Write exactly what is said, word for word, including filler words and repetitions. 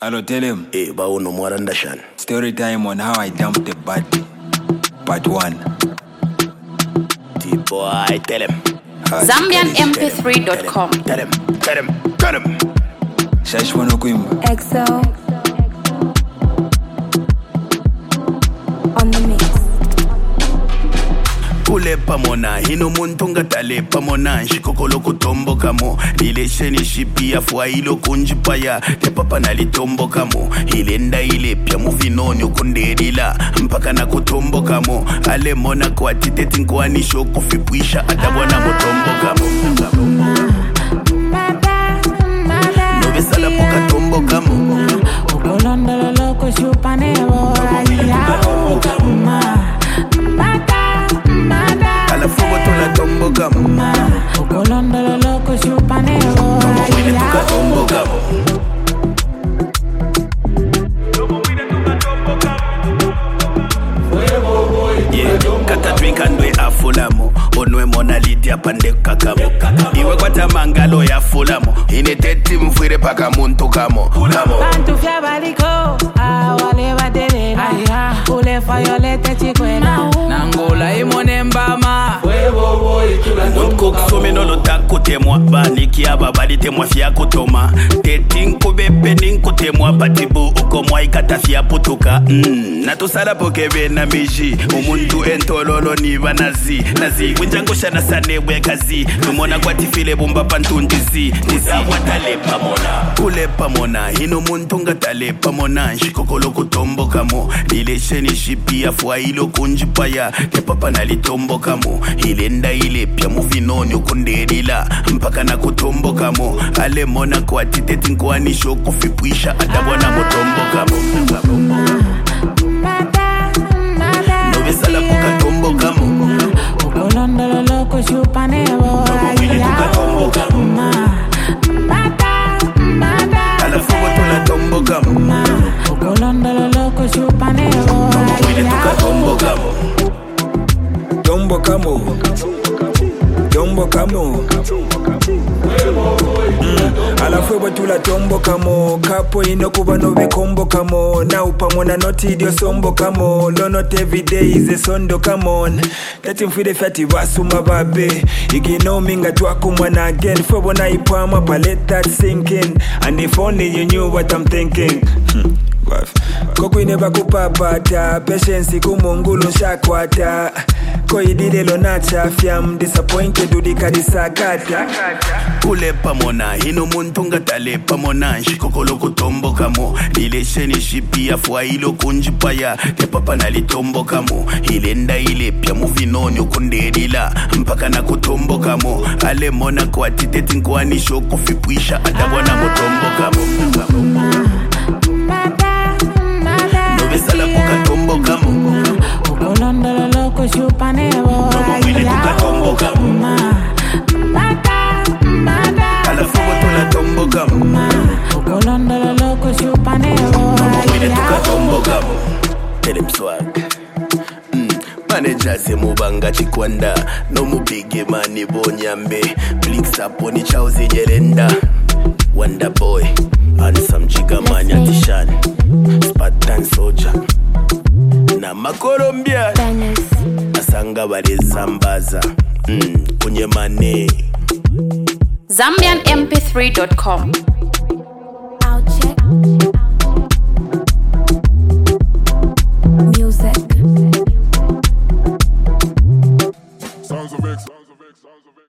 Hello, tell him. Eh, ba uno mwaranda shan. Story time on how I dumped the body. Part one. T-boy, tell him. Zambian M P three dot com. Tell him, tell him, tell him. Shash Mono Quimba. X O on the mix. Kule pamona, hino muntunga tale pamona, shikokolo kutombo kamo, relationship ya fwa ilo kunjipaya, te papa nalitombo kamo, hilenda ile pia muvinoni ukunderila, mpaka na kutombo kamo, ale mona kwa titeti nkwani shoku fipuisha, atabwana mutombo kamo. Nove sala poka tombo kamo. Ukolonda lo loco chupane bora Ala fuego to la tombo kamo. Ukolonda lo loco chupane bora Wile tuka tombo kamo. Yeah, kata drink andwe afulamo. Onwe mona lidia pande kakamo. Iwe kwa tamangalo ya fulamo. Ine teti mfwire paka muntu kamo. Kamo. Bantu fya baliko awale badele aya ule fayolete chikwena nangola imone mbama Unko kusome no lotako temwa bani kiaba bali temwa fia kutoma teti nkubebe ninko temwa patibu uko mwa ikata fia putuka mm. Natusala pokebe na miji umuntu entololo ni banazi nazi winjango shana sane wekazi numona kwa tifile bumba pantundizi nizawa tale pamona kule pamona hino muntu nga tale pamona shikokolo kutombo kamo relationship ya fwa ilo kunjipaya te papa nalitombo kamo hilenda ile pia muvinoni ukunderila mpaka na kutombo kamo ale mona kwa titeti nkwani shoku fipuisha atabwana mutombo kamo Nove sala poka tombo kamo. Ukolonda lo loco chupane bora Wile tuka tombo kamo. Ala fuego to la tombo kamo. Ukolonda lo loco chupane bora Wile tuka tombo kamo. Tombo Camo. Tombo Camo. Mm. Ala fuego tu la tombo Camo. Capo inokuba no be combo Camo. Na upamona noti dio sombo Camo. Lo not every day is a sondo come on. Let him feel the fatty vasu mababe. Igino minga tu akumwana again. Fuego na ipama pa let that sink in. And if only you knew what I'm thinking. Kokwine bakupapata patience kumungulu shakwata koidile lona chafya I'm disappointed udikadisakata Kule pamona hino muntu nga tale pamona shikokolo kutombo kamo relationship ya fwa ilo kunjipaya te papa nalitombo kamo hilenda ile pia muvinoni ukunderila mpaka na kutombo kamo ale mona kwa titeti nkwani shoku fipuisha atabwana mutombo kamo Sala poka tombo kamo. Ukolonda lo loco chupane bora Wile tuka tombo kamo. Ala fuego to la tombo kamo. Ukolonda lo loco chupane bora Wile tuka tombo kamo. Tell him swag. Mm. Manager se mubanga chikwanda no mubige mani bonyambe blinks up on chauzi nyelenda Wonder boy and some chiga manya tishan Spartan soldier na makolombia asanga bale zambaza mm, kunye mane Zambian M P three dot com.